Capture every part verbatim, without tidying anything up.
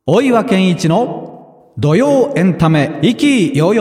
大岩健一の土曜エンタメ意気揚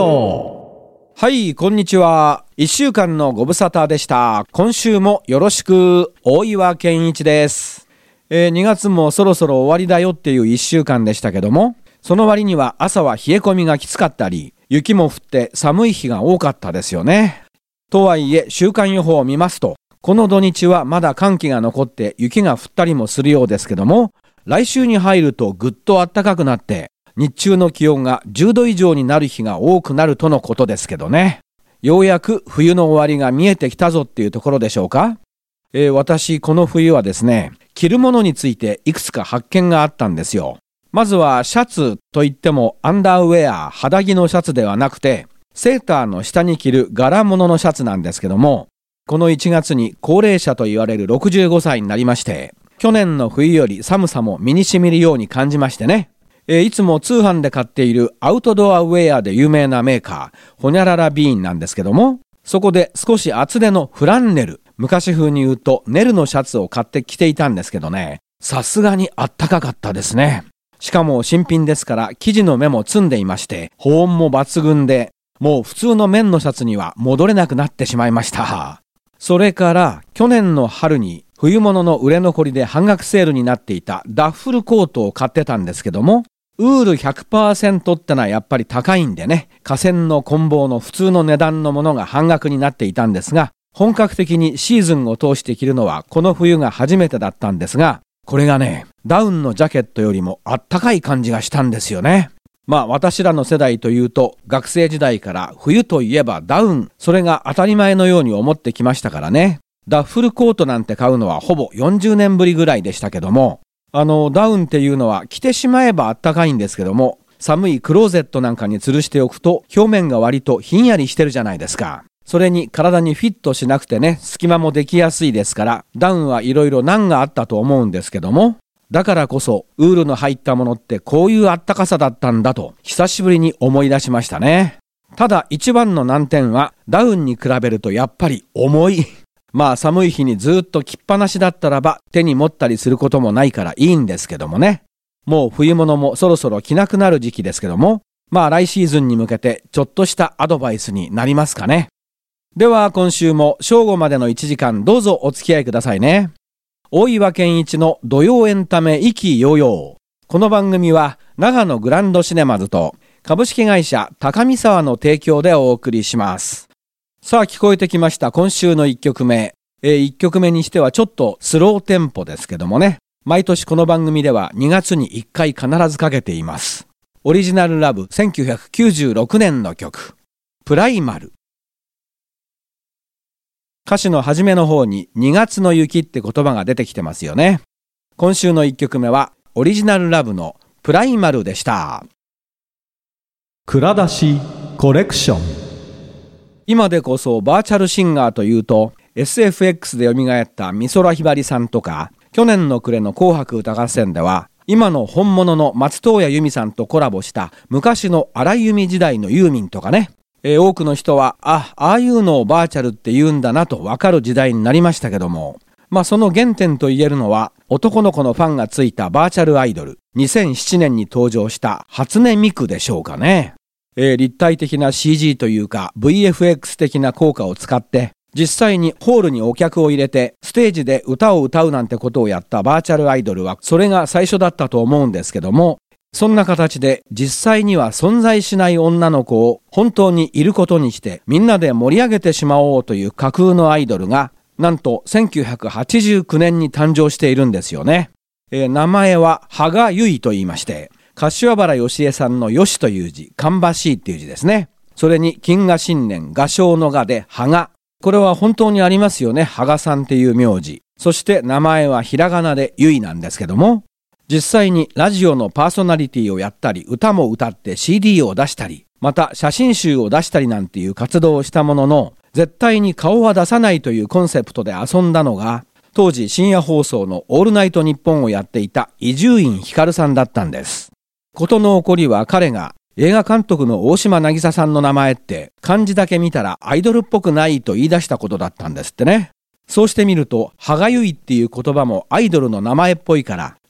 々。 はい、こんにちは。一週間のご無沙汰でした。今週もよろしく。大岩健一です。えー、にがつもそろそろ終わりだよっていう一週間でしたけども、その割には朝は冷え込みがきつかったり、雪も降って寒い日が多かったですよね。とはいえ週間予報を見ますと、この土日はまだ寒気が残って雪が降ったりもするようですけども、来週に入るとぐっと暖かくなって日中の気温がじゅうど以上になる日が多くなるとのことですけどね。ようやく冬の終わりが見えてきたぞっていうところでしょうか。えー、私この冬はですね、着るものについていくつか発見があったんですよ。まずはシャツといってもアンダーウェア、肌着のシャツではなくて、セーターの下に着る柄物のシャツなんですけども、このいちがつに高齢者と言われるろくじゅうごさいになりまして、去年の冬より寒さも身に染みるように感じましてね、えー、いつも通販で買っているアウトドアウェアで有名なメーカー、ホニャララビーンなんですけども、そこで少し厚手のフランネル、昔風に言うとネルのシャツを買って着ていたんですけどね、さすがにあったかかったですね。しかも新品ですから生地の目も積んでいまして、保温も抜群で、もう普通の綿のシャツには戻れなくなってしまいました。それから去年の春に冬物の売れ残りで半額セールになっていたダッフルコートを買ってたんですけども、ウール ひゃくパーセント ってのはやっぱり高いんでね、河川の棍棒の普通の値段のものが半額になっていたんですが、本格的にシーズンを通して着るのはこの冬が初めてだったんですが、これがね、ダウンのジャケットよりもあったかい感じがしたんですよね。まあ私らの世代というと、学生時代から冬といえばダウン、それが当たり前のように思ってきましたからね。ダッフルコートなんて買うのはほぼよんじゅうねんぶりぐらいでしたけども、あのダウンっていうのは着てしまえばあったかいんですけども、寒いクローゼットなんかに吊るしておくと表面が割とひんやりしてるじゃないですか。それに体にフィットしなくてね、隙間もできやすいですから、ダウンはいろいろ難があったと思うんですけども、だからこそウールの入ったものってこういうあったかさだったんだと久しぶりに思い出しましたね。ただ一番の難点はダウンに比べるとやっぱり重い。まあ寒い日にずっと着っぱなしだったらば手に持ったりすることもないからいいんですけどもね。もう冬物もそろそろ着なくなる時期ですけども、まあ来シーズンに向けてちょっとしたアドバイスになりますかね。では今週も正午までのいちじかんどうぞお付き合いくださいね。大岩健一の土曜エンタメ意気揚々。この番組は長野グランドシネマズと株式会社高見沢の提供でお送りします。さあ聞こえてきました今週のいっきょくめ、えー、いっきょくめにしてはちょっとスローテンポですけどもね、毎年この番組ではにがつにいっかい必ずかけています。オリジナルラブせんきゅうひゃくきゅうじゅうろくねんの曲、プライマル。歌詞の初めの方ににがつの雪って言葉が出てきてますよね。今週のいっきょくめはオリジナルラブのプライマルでした。 蔵出しコレクション。 今でこそバーチャルシンガーというと エスエフエックス で蘇った美空ひばりさんとか、去年の暮れの紅白歌合戦では今の本物の松任谷由実さんとコラボした昔の荒井由実時代のユーミンとかね、えー、多くの人はあ、ああいうのをバーチャルって言うんだなと分かる時代になりましたけども、まあその原点と言えるのは男の子のファンがついたバーチャルアイドル、にせんななねんに登場した初音ミクでしょうかね。えー、立体的な シージー というか ブイエフエックス 的な効果を使って実際にホールにお客を入れてステージで歌を歌うなんてことをやったバーチャルアイドルはそれが最初だったと思うんですけども、そんな形で実際には存在しない女の子を本当にいることにしてみんなで盛り上げてしまおうという架空のアイドルがなんとせんきゅうひゃくはちじゅうきゅうねんに誕生しているんですよね。えー、名前は芳賀由衣と言いまして、柏原芳恵さんの芳という字、芳しいっていう字ですね。それに金河新年、賀正の賀で芳賀。これは本当にありますよね。芳賀さんっていう名字。そして名前はひらがなで由衣なんですけども、実際にラジオのパーソナリティをやったり、歌も歌って シーディー を出したり、また写真集を出したりなんていう活動をしたものの、絶対に顔は出さないというコンセプトで遊んだのが、当時深夜放送のオールナイトニッポンをやっていた伊集院光さんだったんです。事の起こりは彼が映画監督の大島渚さんの名前って漢字だけ見たらアイドルっぽくないと言い出したことだったんですってね。そうしてみると、歯がゆいっていう言葉もアイドルの名前っぽいから、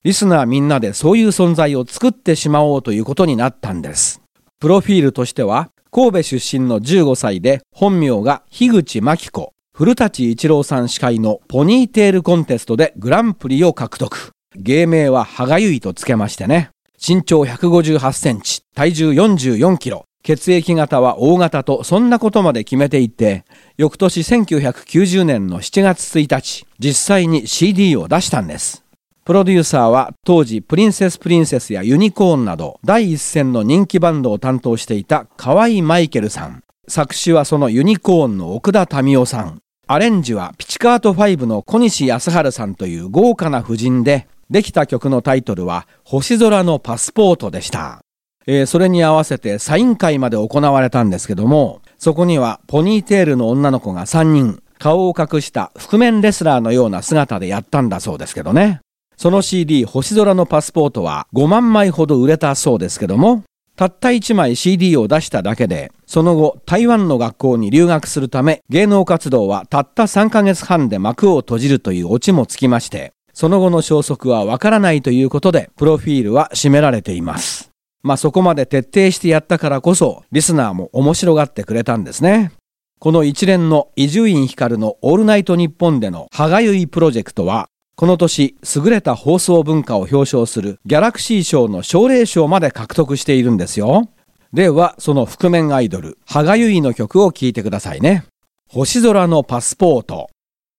リスナーみんなでそういう存在を作ってしまおうということになったんです。プロフィールとしては、神戸出身のじゅうごさいで本名が樋口真紀子、古舘一郎さん司会のポニーテールコンテストでグランプリを獲得。芸名は歯がゆいとつけましてね。身長ひゃくごじゅうはちセンチ、体重よんじゅうよんキロ、血液型は O 型とそんなことまで決めていて、翌年せんきゅうひゃくきゅうじゅうねんのしちがつついたち、実際に シーディー を出したんです。プロデューサーは当時プリンセスプリンセスやユニコーンなど第一線の人気バンドを担当していた河合マイケルさん。作詞はそのユニコーンの奥田民生さん。アレンジはピチカートファイブの小西康晴さんという豪華な布陣で、できた曲のタイトルは星空のパスポートでした。えー、それに合わせてサイン会まで行われたんですけども、そこにはポニーテールの女の子がさんにん、顔を隠した覆面レスラーのような姿でやったんだそうですけどね。その シーディー 星空のパスポートはごまんまいほど売れたそうですけども、たったいちまい シーディー を出しただけで、その後台湾の学校に留学するため芸能活動はたったさんかげつはんで幕を閉じるというオチもつきまして、その後の消息はわからないということでプロフィールは締められています。まあそこまで徹底してやったからこそリスナーも面白がってくれたんですね。この一連の伊集院光のオールナイトニッポンでの歯がゆいプロジェクトは、この年優れた放送文化を表彰するギャラクシー賞の奨励賞まで獲得しているんですよ。ではその覆面アイドル歯がゆいの曲を聴いてくださいね。星空のパスポート。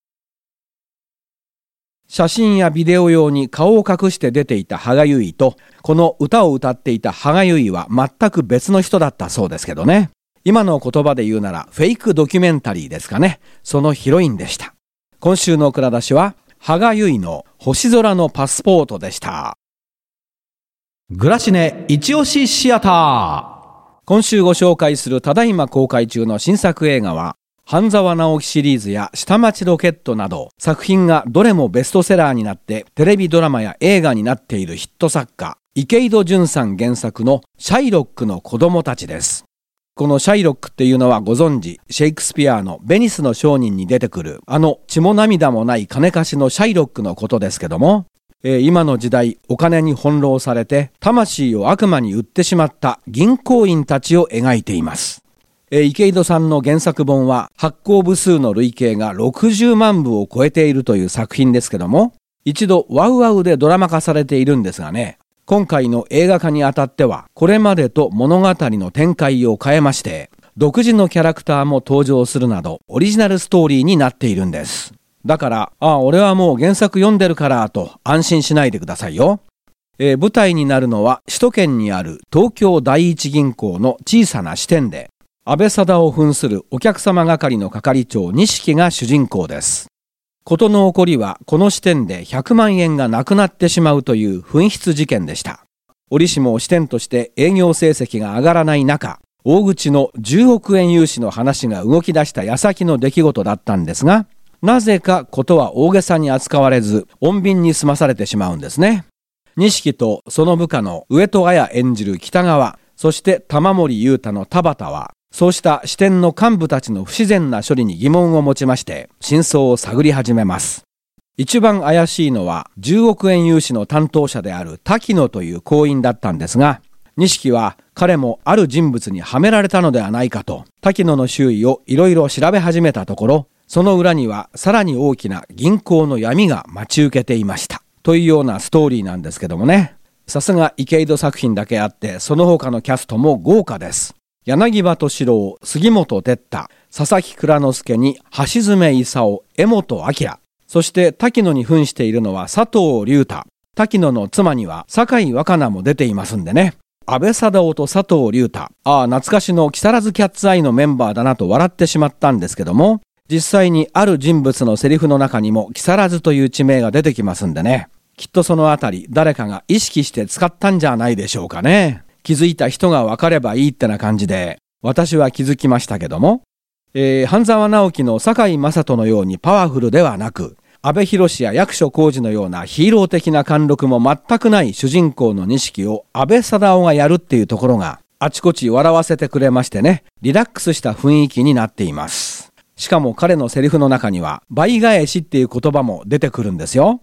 写真やビデオ用に顔を隠して出ていた歯がゆいと、この歌を歌っていた歯がゆいは全く別の人だったそうですけどね。今の言葉で言うならフェイクドキュメンタリーですかね。そのヒロインでした。今週の蔵出しは歯がゆいの星空のパスポートでした。 グラシネ一押しシアター。 今週ご紹介するただいま公開中の新作映画は、半沢直樹シリーズや下町ロケットなど作品がどれもベストセラーになってテレビドラマや映画になっているヒット作家池井戸潤さん原作のシャイロックの子供たちです。このシャイロックっていうのはご存知、シェイクスピアのベニスの商人に出てくるあの血も涙もない金貸しのシャイロックのことですけども、えー、今の時代お金に翻弄されて魂を悪魔に売ってしまった銀行員たちを描いています。えー、池井戸さんの原作本は発行部数の累計がろくじゅうまんぶを超えているという作品ですけども、一度ワウワウでドラマ化されているんですがね、今回の映画化にあたってはこれまでと物語の展開を変えまして、独自のキャラクターも登場するなどオリジナルストーリーになっているんです。だから、ああ俺はもう原作読んでるからと安心しないでくださいよ。えー、舞台になるのは首都圏にある東京第一銀行の小さな支店で、安倍貞を扮するお客様係の係長錦が主人公です。事の起こりはこの支店でひゃくまんえんがなくなってしまうという紛失事件でした。折しも支店として営業成績が上がらない中、大口のじゅうおくえん融資の話が動き出した矢先の出来事だったんですが、なぜかことは大げさに扱われず穏便に済まされてしまうんですね。錦とその部下の上戸彩演じる北川、そして玉森裕太の田畑は、そうした支店の幹部たちの不自然な処理に疑問を持ちまして真相を探り始めます。一番怪しいのはじゅうおくえん融資の担当者である滝野という行員だったんですが、錦は彼もある人物にはめられたのではないかと滝野の周囲をいろいろ調べ始めたところ、その裏にはさらに大きな銀行の闇が待ち受けていましたというようなストーリーなんですけどもね。さすが池井戸作品だけあってその他のキャストも豪華です。柳葉敏郎、杉本哲太、佐々木蔵之介に橋爪功、江本明、そして滝野に扮しているのは佐藤隆太。滝野の妻には酒井若菜も出ていますんでね。安倍貞夫と佐藤隆太、ああ懐かしの木更津キャッツアイのメンバーだなと笑ってしまったんですけども、実際にある人物のセリフの中にも木更津という地名が出てきますんでね。きっとそのあたり誰かが意識して使ったんじゃないでしょうかね。気づいた人が分かればいいってな感じで、私は気づきましたけども、えー、半沢直樹の堺雅人のようにパワフルではなく、阿部寛や役所広司のようなヒーロー的な貫禄も全くない主人公の錦を安倍貞夫がやるっていうところがあちこち笑わせてくれましてね、リラックスした雰囲気になっています。しかも彼のセリフの中には倍返しっていう言葉も出てくるんですよ。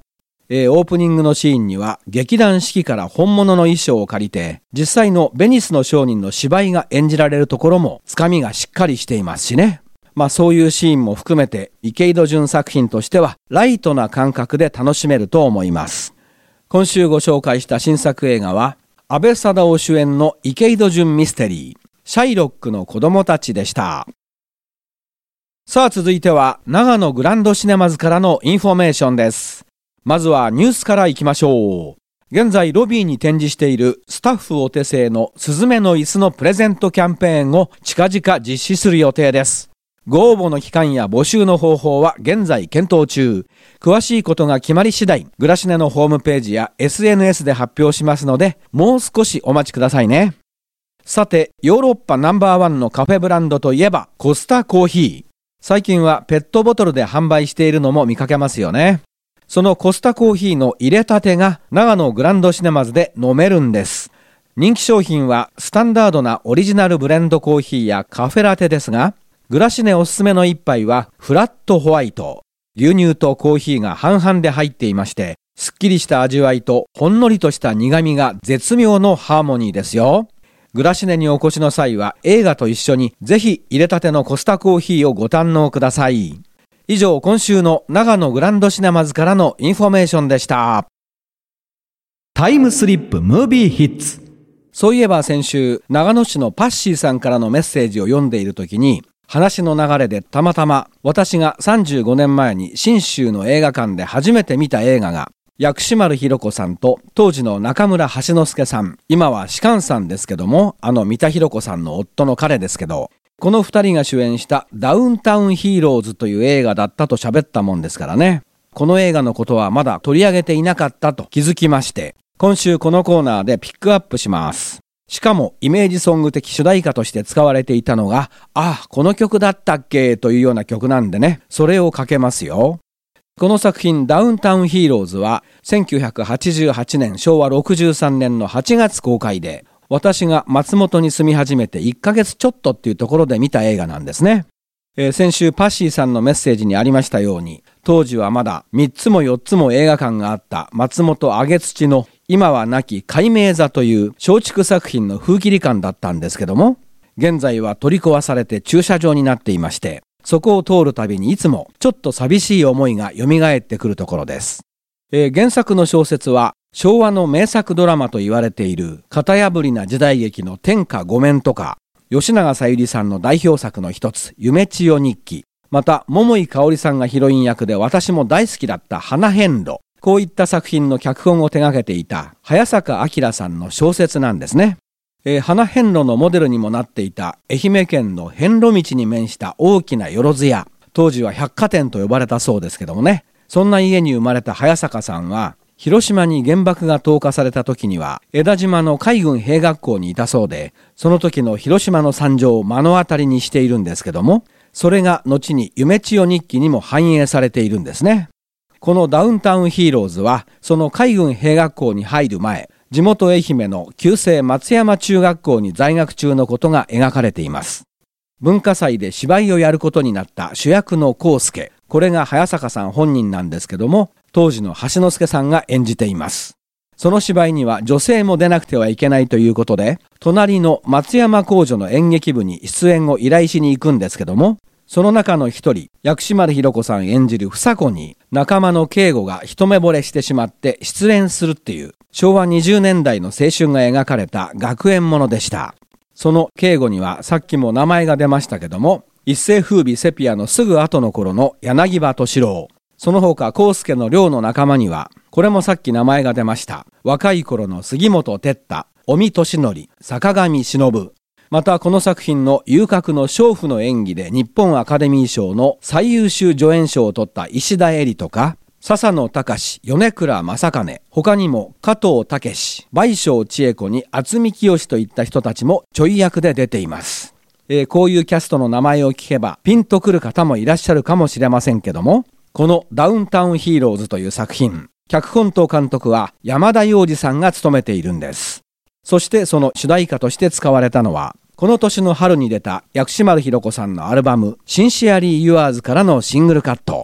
えー、オープニングのシーンには劇団四季から本物の衣装を借りて実際のベニスの商人の芝居が演じられるところもつかみがしっかりしていますしね。まあそういうシーンも含めて池井戸潤作品としてはライトな感覚で楽しめると思います。今週ご紹介した新作映画は阿部サダヲ主演の池井戸潤ミステリーシャイロックの子供たちでした。さあ続いては長野グランドシネマズからのインフォメーションです。まずはニュースからいきましょう。現在ロビーに展示しているスタッフお手製のスズメの椅子のプレゼントキャンペーンを近々実施する予定です。ご応募の期間や募集の方法は現在検討中。詳しいことが決まり次第、グラシネのホームページや エスエヌエス で発表しますので、もう少しお待ちくださいね。さて、ヨーロッパナンバーワンのカフェブランドといえばコスタコーヒー。最近はペットボトルで販売しているのも見かけますよね。そのコスタコーヒーの入れたてが長野グランドシネマズで飲めるんです。人気商品はスタンダードなオリジナルブレンドコーヒーやカフェラテですが、グラシネおすすめの一杯はフラットホワイト。牛乳とコーヒーが半々で入っていまして、すっきりした味わいとほんのりとした苦味が絶妙のハーモニーですよ。グラシネにお越しの際は映画と一緒にぜひ入れたてのコスタコーヒーをご堪能ください。以上、今週の長野グランドシネマズからのインフォメーションでした。 タイムスリップムービーヒッツ。 そういえば先週、長野市のパッシーさんからのメッセージを読んでいるときに、話の流れでたまたま私がさんじゅうごねんまえに信州の映画館で初めて見た映画が、薬師丸ひろ子さんと当時の中村橋之助さん、今は士官さんですけども、あの三田寛子さんの夫の彼ですけど、この二人が主演したダウンタウンヒーローズという映画だったと喋ったもんですからね。この映画のことはまだ取り上げていなかったと気づきまして、今週このコーナーでピックアップします。しかもイメージソング的主題歌として使われていたのが、あ、この曲だったっけというような曲なんでね、それをかけますよ。この作品ダウンタウンヒーローズはせんきゅうひゃくはちじゅうはちねんしょうわろくじゅうさんねんのはちがつ公開で、私が松本に住み始めていっかげつちょっとっていうところで見た映画なんですね。えー、先週パッシーさんのメッセージにありましたように、当時はまだみっつもよっつも映画館があった松本上土の今は亡き海明座という松竹作品の風切り館だったんですけども、現在は取り壊されて駐車場になっていまして、そこを通るたびにいつもちょっと寂しい思いが蘇ってくるところです。えー、原作の小説は昭和の名作ドラマと言われている型破りな時代劇の天下御免とか、吉永小百合さんの代表作の一つ夢千代日記、また桃井かおりさんがヒロイン役で私も大好きだった花遍路、こういった作品の脚本を手掛けていた早坂明さんの小説なんですね。えー、花遍路のモデルにもなっていた愛媛県の遍路道に面した大きなよろず屋、当時は百貨店と呼ばれたそうですけどもね、そんな家に生まれた早坂さんは広島に原爆が投下された時には江田島の海軍兵学校にいたそうで、その時の広島の惨状を目の当たりにしているんですけども、それが後に夢千代日記にも反映されているんですね。このダウンタウンヒーローズはその海軍兵学校に入る前、地元愛媛の旧制松山中学校に在学中のことが描かれています。文化祭で芝居をやることになった主役の康介、これが早坂さん本人なんですけども、当時の橋之助さんが演じています。その芝居には女性も出なくてはいけないということで、隣の松山工女の演劇部に出演を依頼しに行くんですけども、その中の一人、薬師丸ひろ子さん演じる房子に仲間の慶吾が一目惚れしてしまって失恋するっていう昭和にじゅうねんだいの青春が描かれた学園ものでした。その慶吾にはさっきも名前が出ましたけども、一世風靡セピアのすぐ後の頃の柳葉敏郎、その他康介の寮の仲間には、これもさっき名前が出ました、若い頃の杉本哲太、尾身俊則、坂上忍、またこの作品の遊郭の娼婦の演技で日本アカデミー賞の最優秀助演賞を取った石田絵里とか、笹野隆、米倉正兼、他にも加藤武、倍賞千恵子に渥美清といった人たちもちょい役で出ています。えー、こういうキャストの名前を聞けばピンとくる方もいらっしゃるかもしれませんけども、このダウンタウンヒーローズという作品、脚本と監督は山田洋次さんが務めているんです。そしてその主題歌として使われたのは、この年の春に出た薬師丸ひろ子さんのアルバムシンシアリー・ユアーズからのシングルカット。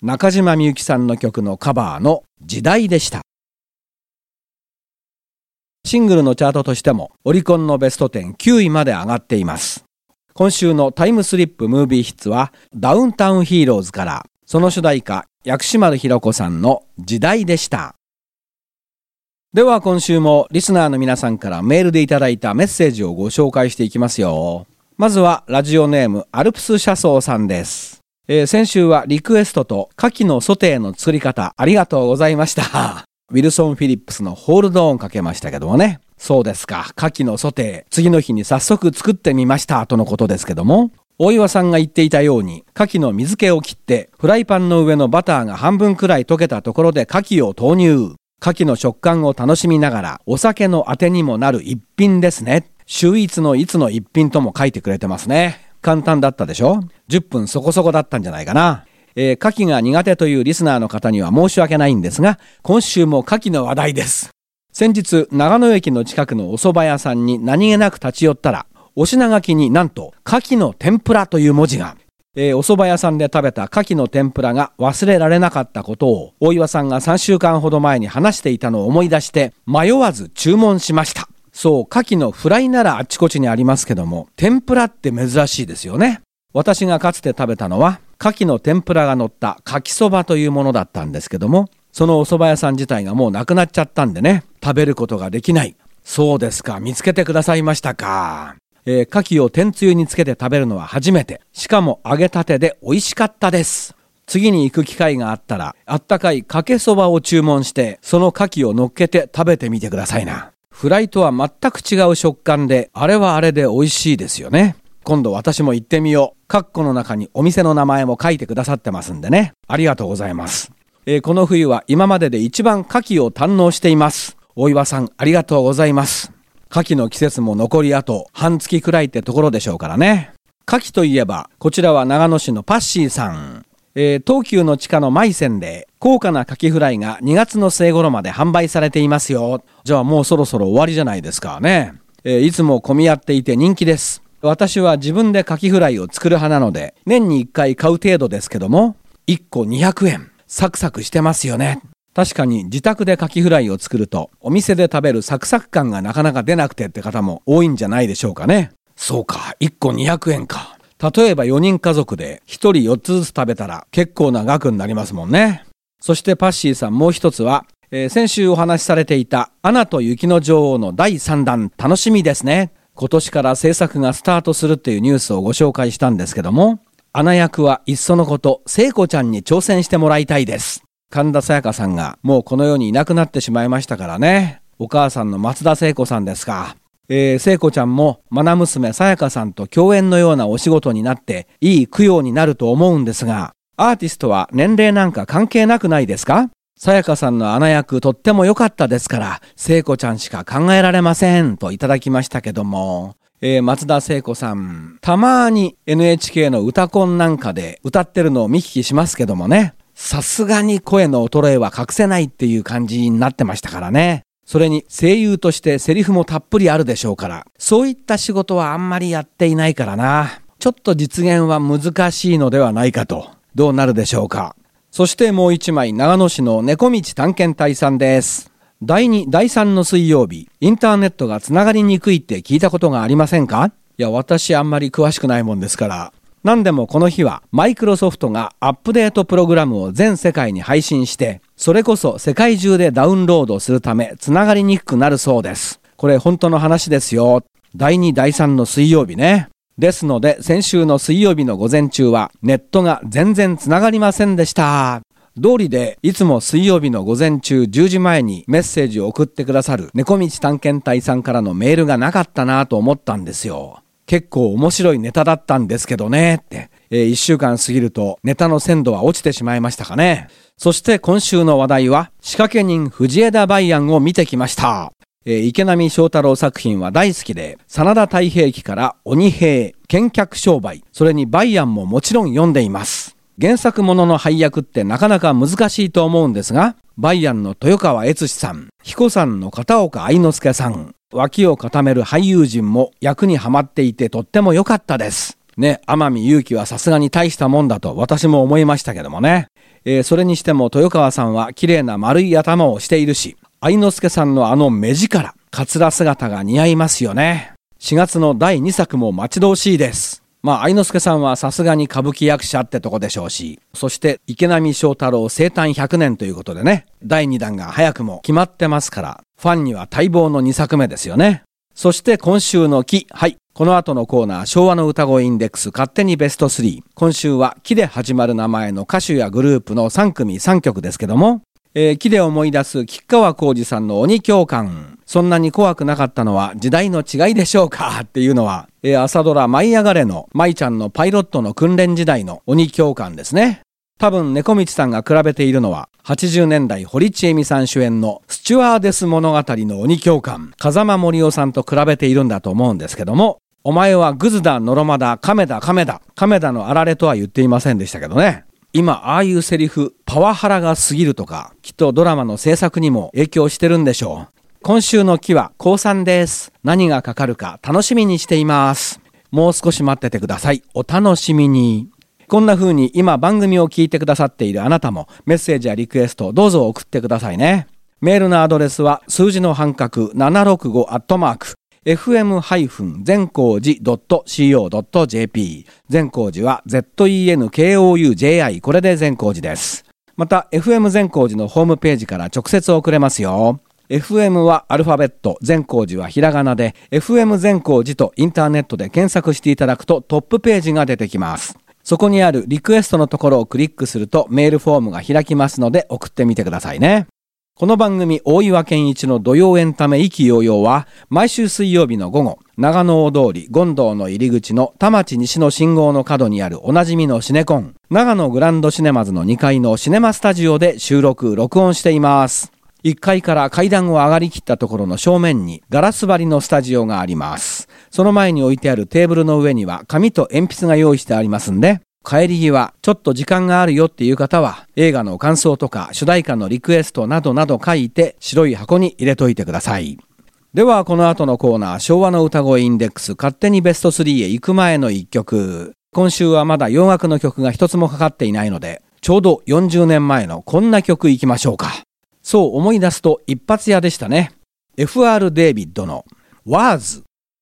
中島みゆきさんの曲のカバーの時代でした。シングルのチャートとしてもオリコンのベストじゅうきゅういまで上がっています。今週のタイムスリップムービーヒッツはダウンタウンヒーローズから、その主題歌薬師丸ひろ子さんの時代でした。では今週もリスナーの皆さんからメールでいただいたメッセージをご紹介していきますよ。まずはラジオネームアルプス車窓さんです。えー、先週はリクエストと牡蠣のソテーの作り方ありがとうございました。ウィルソン・フィリップスのホールドオンかけましたけどもね。そうですか、牡蠣のソテー、次の日に早速作ってみましたとのことですけども、大岩さんが言っていたように牡蠣の水気を切ってフライパンの上のバターが半分くらい溶けたところで牡蠣を投入。牡蠣の食感を楽しみながらお酒のあてにもなる一品ですね。秀逸のいつの一品とも書いてくれてますね。簡単だったでしょ。じゅっぷんそこそこだったんじゃないかな。えー、牡蠣が苦手というリスナーの方には申し訳ないんですが、今週も牡蠣の話題です。先日長野駅の近くのお蕎麦屋さんに何気なく立ち寄ったら、お品書きになんと牡蠣の天ぷらという文字が。えー、お蕎麦屋さんで食べた牡蠣の天ぷらが忘れられなかったことを大岩さんがさんしゅうかんほど前に話していたのを思い出して迷わず注文しました。そう、牡蠣のフライならあっちこちにありますけども、天ぷらって珍しいですよね。私がかつて食べたのは牡蠣の天ぷらが乗った牡蠣そばというものだったんですけども、そのお蕎麦屋さん自体がもうなくなっちゃったんでね、食べることができない。そうですか、見つけてくださいましたか。えー、牡蠣を天つゆにつけて食べるのは初めて。しかも揚げたてで美味しかったです。次に行く機会があったら、あったかいかけそばを注文して、その牡蠣を乗っけて食べてみてくださいな。フライとは全く違う食感で、あれはあれで美味しいですよね。今度私も行ってみよう。カッコの中にお店の名前も書いてくださってますんでね。ありがとうございます。えー、この冬は今までで一番牡蠣を堪能しています。大岩さんありがとうございます。牡蠣の季節も残りあと半月くらいってところでしょうからね。牡蠣といえばこちらは長野市のパッシーさん。えー、東急の地下のマイセンで高価な牡蠣フライがにがつの末頃まで販売されていますよ。じゃあもうそろそろ終わりじゃないですかね。えー、いつも混み合っていて人気です。私は自分で牡蠣フライを作る派なので年にいっかい買う程度ですけども、いっこにひゃくえん。サクサクしてますよね。確かに自宅で牡蠣フライを作るとお店で食べるサクサク感がなかなか出なくてって方も多いんじゃないでしょうかね。そうか、いっこにひゃくえんか。例えばよにん家族でひとりよっつずつ食べたら結構な額になりますもんね。そしてパッシーさんもう一つは、えー、先週お話しされていたアナと雪の女王のだいさんだん楽しみですね。今年から制作がスタートするっていうニュースをご紹介したんですけども、アナ役はいっそのこと聖子ちゃんに挑戦してもらいたいです。神田沙也加さんがもうこの世にいなくなってしまいましたからね。お母さんの松田聖子さんですか。えー、聖子ちゃんも愛娘沙也加さんと共演のようなお仕事になっていい供養になると思うんですが、アーティストは年齢なんか関係なくないですか。沙也加さんのアナ役とっても良かったですから聖子ちゃんしか考えられませんといただきましたけども、えー、松田聖子さんたまに エヌエイチケー の歌コンなんかで歌ってるのを見聞きしますけどもね、さすがに声の衰えは隠せないっていう感じになってましたからね。それに声優としてセリフもたっぷりあるでしょうから、そういった仕事はあんまりやっていないからな。ちょっと実現は難しいのではないかと。どうなるでしょうか。そしてもう一枚、長野市の猫道探検隊さんです。だいに、だいさんの水曜日、インターネットがつながりにくいって聞いたことがありませんか。いや、私あんまり詳しくないもんですから。何でもこの日はマイクロソフトがアップデートプログラムを全世界に配信して、それこそ世界中でダウンロードするためつながりにくくなるそうです。これ本当の話ですよ。だいに、だいさんの水曜日ね。ですので先週の水曜日の午前中はネットが全然つながりませんでした。道理でいつも水曜日の午前中じゅうじまえにメッセージを送ってくださる猫道探検隊さんからのメールがなかったなと思ったんですよ。結構面白いネタだったんですけどねって、えー、いっしゅうかん過ぎるとネタの鮮度は落ちてしまいましたかね。そして今週の話題は仕掛け人藤枝梅安を見てきました。えー、池波正太郎作品は大好きで、真田太平記から鬼平、剣客商売、それに梅安ももちろん読んでいます。原作ものの配役ってなかなか難しいと思うんですが、梅安の豊川悦司さん、彦山の片岡愛之助さん、脇を固める俳優陣も役にはまっていてとっても良かったです。ね、天海祐希はさすがに大したもんだと私も思いましたけどもね。 えー、それにしても豊川さんは綺麗な丸い頭をしているし、愛之助さんのあの目力、カツラ姿が似合いますよね。しがつのだいにさくも待ち遠しいです。まあ愛之助さんはさすがに歌舞伎役者ってとこでしょうし、そして池波正太郎生誕ひゃくねんということでね、だいにだんが早くも決まってますから、ファンには待望のにさくめですよね。そして今週の期、はい、この後のコーナー、昭和の歌声インデックス勝手にベストスリー。今週は期で始まる名前の歌手やグループのさんくみさんきょくですけども、えー、期で思い出す吉川晃司さんの鬼教官。そんなに怖くなかったのは時代の違いでしょうかっていうのは、えー、朝ドラ舞い上がれの舞ちゃんのパイロットの訓練時代の鬼教官ですね。多分猫道さんが比べているのははちじゅうねんだい堀ちえみさん主演のスチュワーデス物語の鬼教官風間森夫さんと比べているんだと思うんですけども、お前はグズだノロマだ亀だ亀だ亀だのあられとは言っていませんでしたけどね。今ああいうセリフパワハラが過ぎるとか、きっとドラマの制作にも影響してるんでしょう。今週の期はこうさんです。何がかかるか楽しみにしています。もう少し待っててください。お楽しみに。こんな風に今番組を聞いてくださっているあなたもメッセージやリクエストどうぞ送ってくださいね。メールのアドレスは数字の半角ななろくごアットマークエフエム 全光寺 ドット シーオー ドット ジェーピー 善光寺は ゼット イー エヌ ケー オー ユー ジェー アイ これで善光寺です。また エフエム 善光寺のホームページから直接送れますよ。 エフエム はアルファベット、善光寺はひらがなで エフエム 善光寺とインターネットで検索していただくとトップページが出てきます。そこにあるリクエストのところをクリックするとメールフォームが開きますので送ってみてくださいね。この番組大岩健一の土曜エンタメ意気揚々は毎週水曜日の午後、長野大通り権堂の入り口の田町西の信号の角にあるおなじみのシネコン長野グランドシネマズのにかいのシネマスタジオで収録録音しています。いっかいから階段を上がりきったところの正面にガラス張りのスタジオがあります。その前に置いてあるテーブルの上には紙と鉛筆が用意してありますんで、帰り際ちょっと時間があるよっていう方は映画の感想とか主題歌のリクエストなどなど書いて白い箱に入れといてください。ではこの後のコーナー、昭和の歌声インデックス勝手にベストスリーへ行く前のいっきょく。今週はまだ洋楽の曲が一つもかかっていないので、ちょうどよんじゅうねんまえのこんな曲いきましょうか。そう思い出すと一発屋でしたね。 エフアール デイビッドの ワーズ。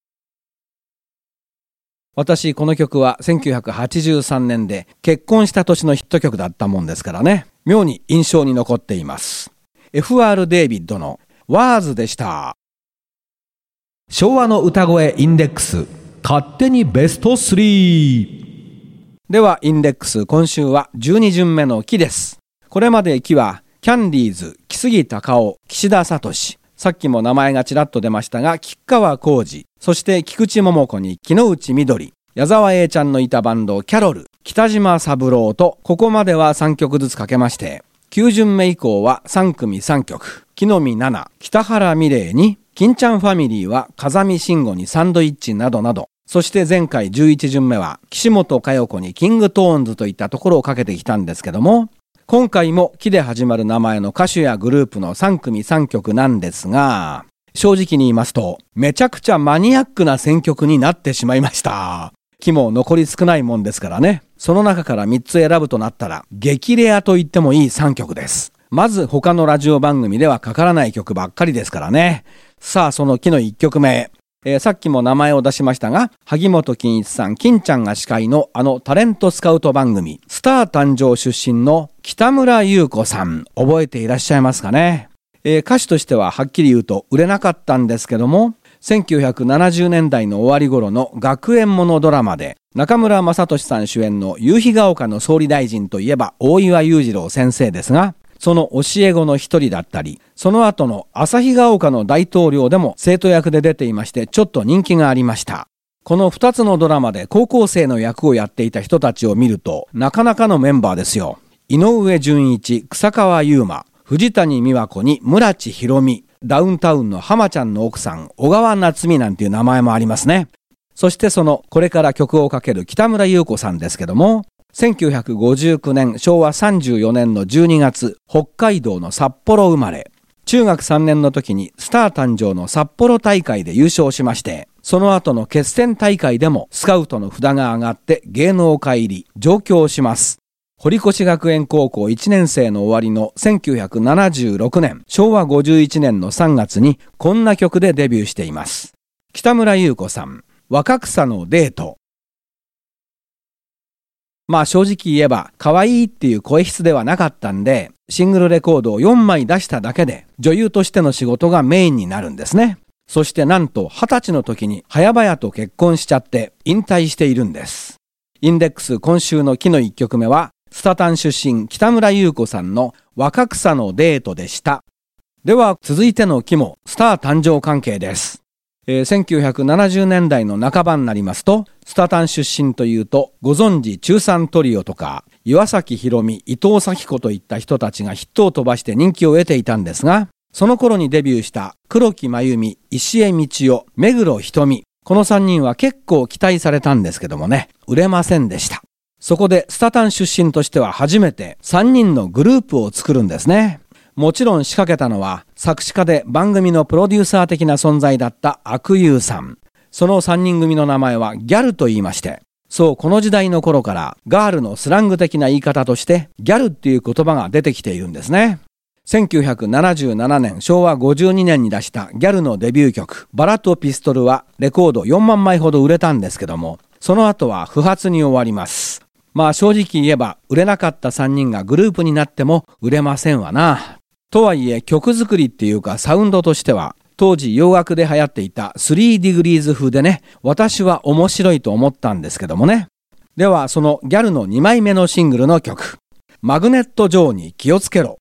私この曲はせんきゅうひゃくはちじゅうさんねんで結婚した年のヒット曲だったもんですからね、妙に印象に残っています。 エフアール デイビッドのワーズでした。 昭和の歌声インデックス勝手にベストスリー。 ではインデックス、今週はじゅうにじゅんめの期です。これまで期はキャンディーズ、木杉隆夫、岸田聡、さっきも名前がちらっと出ましたが吉川晃司、そして菊池桃子に木之内みどり、矢沢永ちゃんのいたバンドキャロル、北島三郎と、ここまではさんきょくずつかけまして、きゅうじゅんめ以降はさんくみさんきょく、木の実奈々、北原美玲に、金ちゃんファミリーは風見慎吾にサンドイッチなどなど、そして前回じゅういちじゅんめは岸本佳代子にキングトーンズといったところをかけてきたんですけども、今回も木で始まる名前の歌手やグループのさんくみさんきょくなんですが、正直に言いますとめちゃくちゃマニアックな選曲になってしまいました。木も残り少ないもんですからね。その中からみっつ選ぶとなったら激レアと言ってもいいさんきょくです。まず他のラジオ番組ではかからない曲ばっかりですからね。さあその木のいっきょくめ、えー、さっきも名前を出しましたが、萩本欽一さん、金ちゃんが司会のあのタレントスカウト番組スター誕生出身の北村優子さん、覚えていらっしゃいますかね。えー、歌手としてははっきり言うと売れなかったんですけども、せんきゅうひゃくななじゅうねんだいの終わり頃の学園ものドラマで中村雅俊さん主演の夕日が丘の総理大臣といえば大岩裕次郎先生ですが、その教え子の一人だったり、その後の旭ヶ丘の大統領でも生徒役で出ていまして、ちょっと人気がありました。このふたつのドラマで高校生の役をやっていた人たちを見るとなかなかのメンバーですよ。井上純一、草川優馬、藤谷美和子に村地宏美、ダウンタウンの浜ちゃんの奥さん小川夏美なんていう名前もありますね。そしてそのこれから曲をかける北村優子さんですけども、せんきゅうひゃくごじゅうきゅうねんしょうわさんじゅうよねんのじゅうにがつ、北海道の札幌生まれ。中学さんねんの時にスター誕生の札幌大会で優勝しまして、その後の決戦大会でもスカウトの札が上がって芸能界入り、上京します。 堀越学園高校いちねん生の終わりのせんきゅうひゃくななじゅうろくねん、しょうわごじゅういちねんのさんがつにこんな曲でデビューしています。北村裕子さん、若草のデート。まあ正直言えば可愛いっていう声質ではなかったんで、シングルレコードをよんまい出しただけで女優としての仕事がメインになるんですね。そしてなんとはたちの時に早々と結婚しちゃって引退しているんです。インデックス今週の木のいっきょくめはスタタン出身北村裕子さんの若草のデートでした。では続いての木もスター誕生関係です。えー、せんきゅうひゃくななじゅうねんだいの半ばになりますと、スタタン出身というとご存知中三トリオとか岩崎宏美、伊藤咲子といった人たちがヒットを飛ばして人気を得ていたんですが、その頃にデビューした黒木真由美、石江道夫、目黒瞳、このさんにんは結構期待されたんですけどもね、売れませんでした。そこでスタタン出身としては初めてさんにんのグループを作るんですね。もちろん仕掛けたのは作詞家で番組のプロデューサー的な存在だった阿久悠さん。そのさんにん組の名前はギャルと言いまして、そうこの時代の頃からガールのスラング的な言い方としてギャルっていう言葉が出てきているんですね。せんきゅうひゃくななじゅうななねん、しょうわごじゅうにねんに出したギャルのデビュー曲バラとピストルはレコードよんまんまいほど売れたんですけども、その後は不発に終わります。まあ正直言えば売れなかったさんにんがグループになっても売れませんわな。とはいえ曲作りっていうかサウンドとしては当時洋楽で流行っていたスリーディグリーズ風でね、私は面白いと思ったんですけどもね。ではそのギャルのにまいめのシングルの曲、マグネット・ジョーに気をつけろ。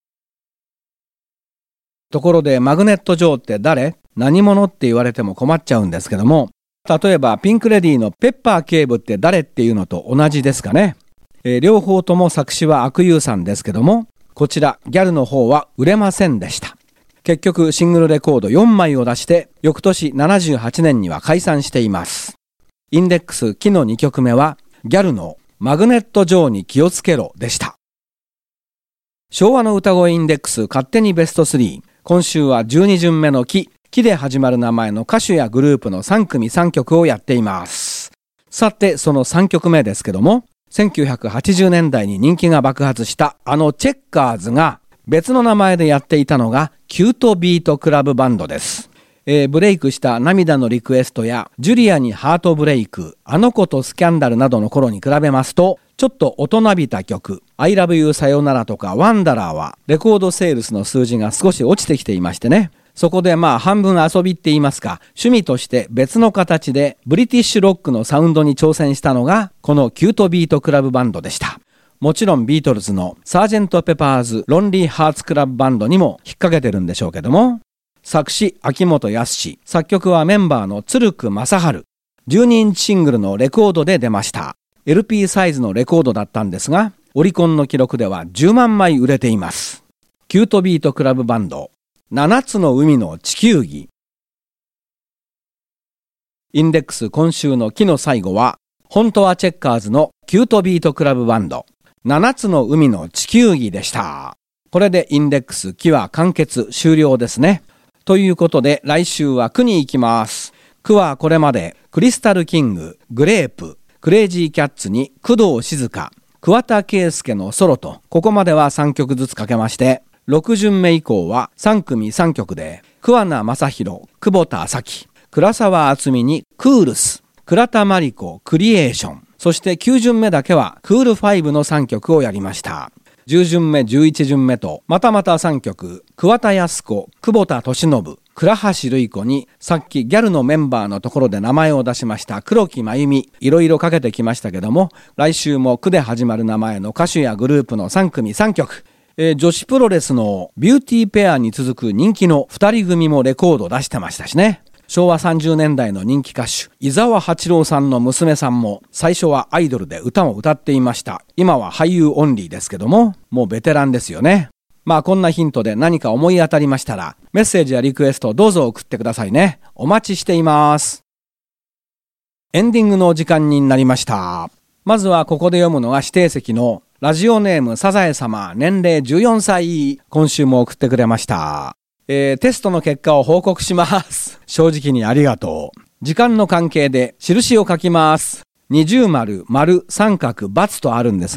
ところでマグネット・ジョーって誰？何者って言われても困っちゃうんですけども、例えばピンクレディーのペッパー警部って誰っていうのと同じですかね。えー、両方とも作詞は阿久悠さんですけども、こちらギャルの方は売れませんでした。結局シングルレコードよんまいを出して翌年ななじゅうはちねんには解散しています。インデックス木のにきょくめはギャルのマグネット・ジョーに気をつけろでした。昭和の歌声インデックス勝手にベストスリー、今週はじゅうにじゅんめの木、木で始まる名前の歌手やグループのさんくみさんきょくをやっています。さてそのさんきょくめですけども、せんきゅうひゃくはちじゅうねんだいに人気が爆発したあのチェッカーズが別の名前でやっていたのがキュートビートクラブバンドです。えー、ブレイクした涙のリクエストやジュリアにハートブレイク、あの子とスキャンダルなどの頃に比べますとちょっと大人びた曲 I love you さよならとかワンダラーはレコードセールスの数字が少し落ちてきていましてね、そこでまあ半分遊びって言いますか、趣味として別の形でブリティッシュロックのサウンドに挑戦したのがこのキュートビートクラブバンドでした。もちろんビートルズのサージェントペパーズロンリーハーツクラブバンドにも引っ掛けてるんでしょうけども、作詞秋元康、作曲はメンバーの鶴久正治、じゅうにインチシングルのレコードで出ました。 エルピー サイズのレコードだったんですが、オリコンの記録ではじゅうまんまい売れています。キュートビートクラブバンド、ななつの海の地球儀。インデックス今週の木の最後は本当はチェッカーズのキュートビートクラブバンド、ななつの海の地球儀でした。これでインデックス木は完結終了ですね。ということで来週は句に行きます。句はこれまでクリスタルキング、グレープ、クレイジーキャッツに工藤静香、桑田佳祐のソロと、ここまではさんきょくずつかけまして、ろくじゅんめ以降はさんくみさんきょくで桑名正宏、久保田早紀、倉沢敦美にクールス、倉田真理子クリエーション、そしてきゅうじゅんめだけはクールファイブのさんきょくをやりました。じゅうじゅんめじゅういちじゅんめとまたまたさんきょく、桑田靖子、久保田利伸、倉橋瑠衣子にさっきギャルのメンバーのところで名前を出しました黒木真由美、いろいろかけてきましたけども、来週も句で始まる名前の歌手やグループのさんくみさんきょく、えー、女子プロレスのビューティーペアに続く人気のふたり組もレコード出してましたしね。昭和さんじゅうねんだいの人気歌手伊沢八郎さんの娘さんも最初はアイドルで歌を歌っていました。今は俳優オンリーですけども、もうベテランですよね。まあこんなヒントで何か思い当たりましたらメッセージやリクエストどうぞ送ってくださいね。お待ちしています。エンディングのお時間になりました。まずはここで読むのが指定席のラジオネームサザエ様、年齢じゅうよんさい、今週も送ってくれました。えー、テストの結果を報告します。正直にありがとう。時間の関係で印を書きます。二重丸、丸、三角、×とあるんですが、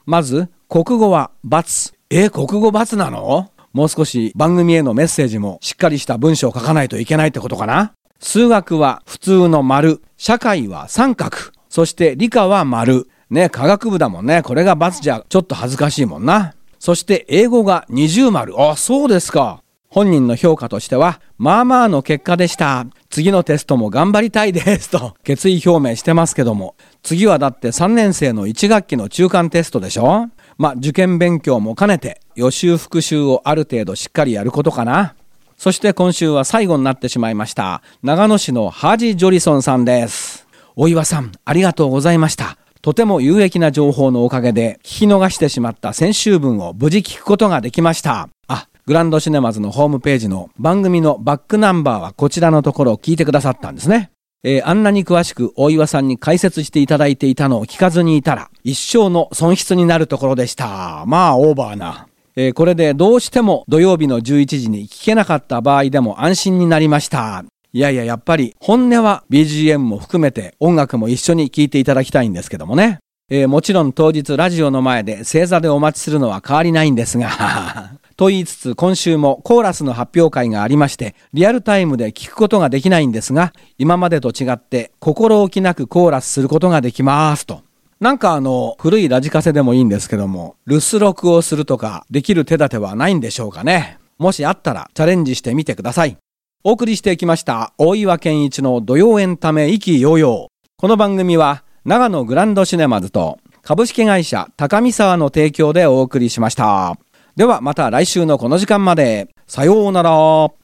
まず国語は×。え、国語×なの？もう少し番組へのメッセージもしっかりした文章を書かないといけないってことかな。数学は普通の丸、社会は三角、そして理科は丸。ね、科学部だもんね。これが×じゃちょっと恥ずかしいもんな。そして英語が二重丸。あ、そうですか。本人の評価としては、まあまあの結果でした。次のテストも頑張りたいですと決意表明してますけども、次はだってさんねん生のいち学期の中間テストでしょ。まあ受験勉強も兼ねて予習復習をある程度しっかりやることかな。そして今週は最後になってしまいました。長野市のハジ・ジョリソンさんです。大岩さん、ありがとうございました。とても有益な情報のおかげで聞き逃してしまった先週分を無事聞くことができました。あ、グランドシネマズのホームページの番組のバックナンバーはこちらのところを聞いてくださったんですね。えー、あんなに詳しく大岩さんに解説していただいていたのを聞かずにいたら一生の損失になるところでした。まあオーバーな。えー、これでどうしても土曜日のじゅういちじに聞けなかった場合でも安心になりました。いやいや、やっぱり本音は ビージーエム も含めて音楽も一緒に聴いていただきたいんですけどもね。えー、もちろん当日ラジオの前で正座でお待ちするのは変わりないんですがと言いつつ今週もコーラスの発表会がありましてリアルタイムで聞くことができないんですが、今までと違って心置きなくコーラスすることができますと。なんかあの古いラジカセでもいいんですけども、留守録をするとかできる手立てはないんでしょうかね。もしあったらチャレンジしてみてください。お送りしてきました大岩健一の土曜エンタメ意気揚々。この番組は長野グランドシネマズと株式会社高見沢の提供でお送りしました。ではまた来週のこの時間まで。さようなら。